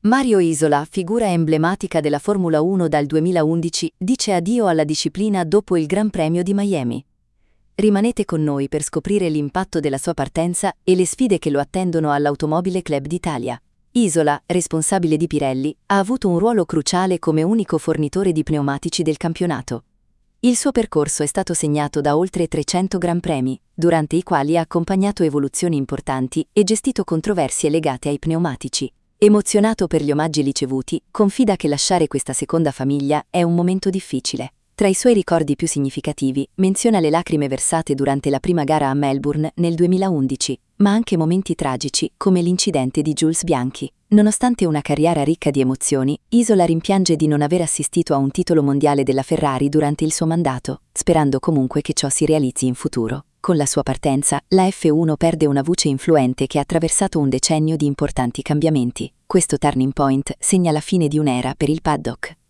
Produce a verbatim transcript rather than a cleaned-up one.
Mario Isola, figura emblematica della Formula uno dal duemilaundici, dice addio alla disciplina dopo il Gran Premio di Miami. Rimanete con noi per scoprire l'impatto della sua partenza e le sfide che lo attendono all'Automobile Club d'Italia. Isola, responsabile di Pirelli, ha avuto un ruolo cruciale come unico fornitore di pneumatici del campionato. Il suo percorso è stato segnato da oltre trecento Gran Premi, durante i quali ha accompagnato evoluzioni importanti e gestito controversie legate ai pneumatici. Emozionato per gli omaggi ricevuti, confida che lasciare questa seconda famiglia è un momento difficile. Tra i suoi ricordi più significativi, menziona le lacrime versate durante la prima gara a Melbourne nel duemilaundici, ma anche momenti tragici come l'incidente di Jules Bianchi. Nonostante una carriera ricca di emozioni, Isola rimpiange di non aver assistito a un titolo mondiale della Ferrari durante il suo mandato, sperando comunque che ciò si realizzi in futuro. Con la sua partenza, la F uno perde una voce influente che ha attraversato un decennio di importanti cambiamenti. Questo turning point segna la fine di un'era per il paddock.